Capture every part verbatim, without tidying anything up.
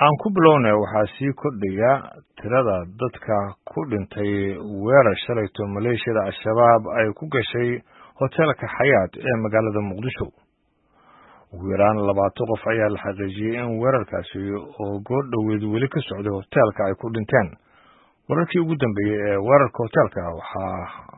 Aan ku bilownay waxaa sii kordhaya tirada dadka ku dhintay weerar shalayto maleeshiyada Al-Shabaab ay ku gashay hoteelka Xayaat ee magaalada Muqdisho. Ugu yaraan labaatan qof ayaa la xaqiijiyay in weerarkaasi oo goor dhoweed weli ka socday hoteelka ay ku dhinteen. Wararkii ugu dambeeyay ee weerarka hoteelka waxaa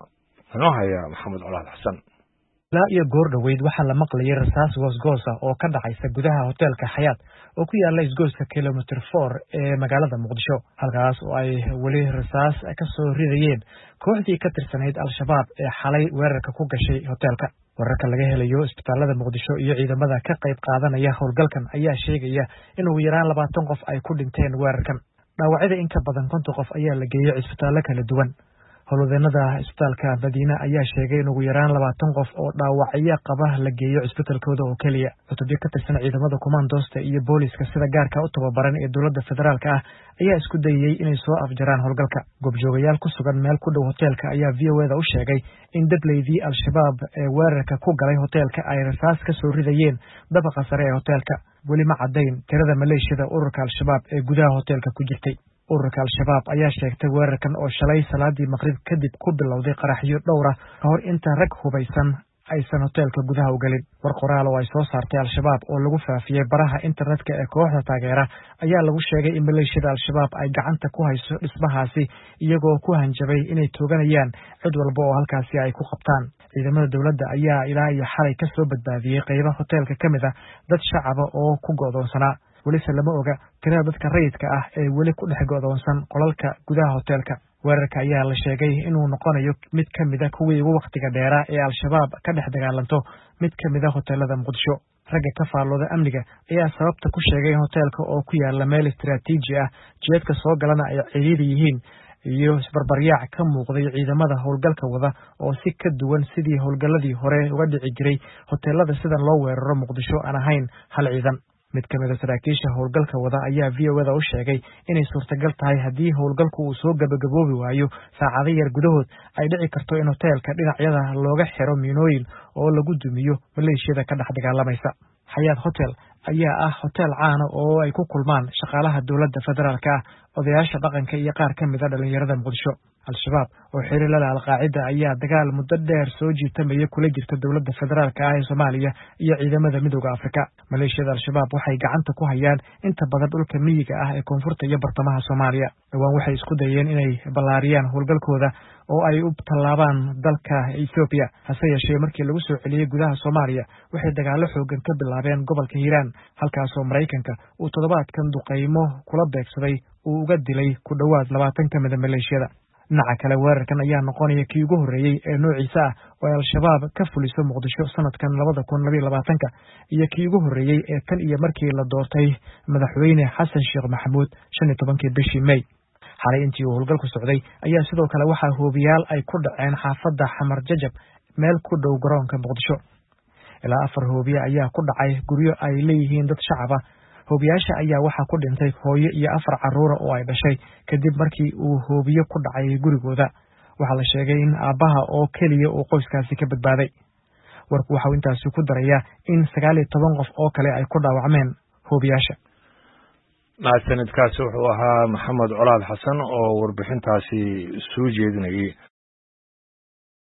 inoo haya Maxamed Colaad Xasan. ilaa iyo goor dhoweyd waxaa la maqlayay rasaas goosgoos ah oo ka dhacaysa gudaha hoteelka Xayaat oo ku yaala isgoyska kilometer four ee magaalada Muqdisho, halkaas oo ay weli rasaas ka soo ridayeen kooxdii ka tirsanayd Al-Shabaab ee xalay weerarka ku gashay hoteelka. Wararka laga helayo isbitaalada Muqdisho iyo ciidamada ka qayb qaadanaya howlgalkan ayaa sheegaya in ugu yaraan labaatan qof ay ku dhinteen weerarkan. Dhaawacyada in ka badan konton qof ayaa la geeyay isbitaallo kala duwan. howlwadeenada isbitaalka Madiina ayaa sheegay in ugu yaraan labaatan qof oo dhaawacyo qaba la geeyo isbitaalkooda oo kaliya. Cutubyo ka tirsan ciidamada kumaandoosta iyo booliska sida gaarka u tababaran ee dowladda federaalka ah ayaa isku dayay inay soo afjaraan howlgalka. Goobjoogayaal ku sugan meel ku dhow hoteelka ayaa V O A da u sheegay in dableydii Al-Shabaab ee weerarka ku galay hoteelka ay rasaas ka soo ridayeen dabaqa sare ee hoteelka. Weli ma caddayn tirada maleeshiyada ururka Al-Shabaab ee gudaha hoteelka ku jirtay. ururka Al-Shabaab ayaa sheegtay weerarkan oo shalay salaadii maqrib kadib ku bilowday qaraxyo dhowr ah kahor inta rag hubaysan aysan hoteelka gudaha u galin. War qoraal oo ay soo saartay Al-Shabaab oo lagu faafiyay baraha internetka ee kooxda taageera ayaa lagu sheegay in maleeshiyada Al-Shabaab ay gacanta ku hayso dhismahaasi iyagoo ku hanjabay inay tooganayaan cid walba oo halkaasi ay ku qabtaan. Ciidamada dowladda ayaa ilaa iyo xalay ka soo badbaadiyay qaybaha hoteelka ka mid ah dad shacaba oo ku go'doonsanaa. welise lama oga tirada dadka rayidka ah ee weli ku dhex go'doonsan qolalka gudaha hoteelka. Weerarka ayaa la sheegay inuu noqonayo mid ka mid ah kuwii ugu waqtiga dheeraa ee Al-Shabaab ka dhex dagaalanto mid ka mid ah hoteelada Muqdisho. Ragga ka faallooda amniga ayaa sababta ku sheegay in hoteelka oo ku yaala meel istiraatiiji ah jeedka soo galana ay ciriiri yihiin iyo isbarbaryaac ka muuqday ciidamada howlgalka wada oo si ka duwan sidii howlgalladii hore uga dhici jiray hoteelada sidan loo weeraro Muqdisho aan ahayn hal ciidan. mid ka mid ah saraakiisha howlgalka wada ayaa V O A da u sheegay inay suurtagal tahay haddii howlgalku uu soo gabagaboobi waayo saacado yar gudahood ay dhici karto in hoteelka dhinacyada looga xiro miinooyin oo lagu dumiyo maleeshiyada ka dhex dagaalamaysa. Xayaat Hotel ayaa ah hotel caan ah oo ay ku kulmaan shaqaalaha dowladda federaalka ah, odayaasha dhaqanka iyo qaar ka mid ah dhalinyarada Muqdisho. Al-Shabaab oo xiriir la leh Al-Qaacida ayaa dagaal muddo dheer soo jiitamaya kula jirta dowladda federaalka ah ee Soomaaliya iyo ciidamada midowga Afrika. Maleeshiyada Al-Shabaab waxay gacanta ku hayaan inta badan dhulka miyiga ah ee koonfurta iyo bartamaha Soomaaliya. Dhawaan waxay isku dayeen inay ballaariyaan howlgalkooda oo ay u tallaabaan dalka Ethiopia. Hase yeeshee markii lagu soo celiyay gudaha Soomaaliya waxay dagaalo xoogan ka bilaabeen gobolka Hiiraan, halkaas oo Mareykanka uu toddobaadkan duqeymo kula beegsaday uu uga dilay ku dhowaad labaatan ka mid ah maleeshiyada. dhinaca kale weerarkan ayaa noqonaya kii ugu horreeyay ee noociisa ah oo ay Al-Shabaab ka fuliso Muqdisho sanadkan labada kun laba iyo labaatanka iyo kii ugu horreeyay ee tan iyo markii la doortay madaxweyne Xasan Sheekh Maxamuud shan iyo tobankii bishii May. xalay intii uu howlgalku socday ayaa sidoo kale waxaa hoobiyaal ay ku dhaceen xaafadda Xamar Jajab meel ku dhow garoonka Muqdisho. ilaa afar hoobiye ayaa ku dhacay guryo ay leeyihiin dad shacab ah. hoobiyaasha ayaa waxaa ku dhintay hooyo iyo afar carruura oo ay dhashay kadib markii uu hoobiyo ku dhacay gurigooda. waxaa la sheegay in aabbaha oo keliya uu qoyskaasi ka badbaaday. warku waxau intaasi ku darayaa in sagaal iyo toban qof oo kale ay ku dhaawacmeen hoobiyaasha. mahadsanidkaasi wuxuu ahaa Maxamed Colaad Xasan oo warbixintaasi soo jeedinayay.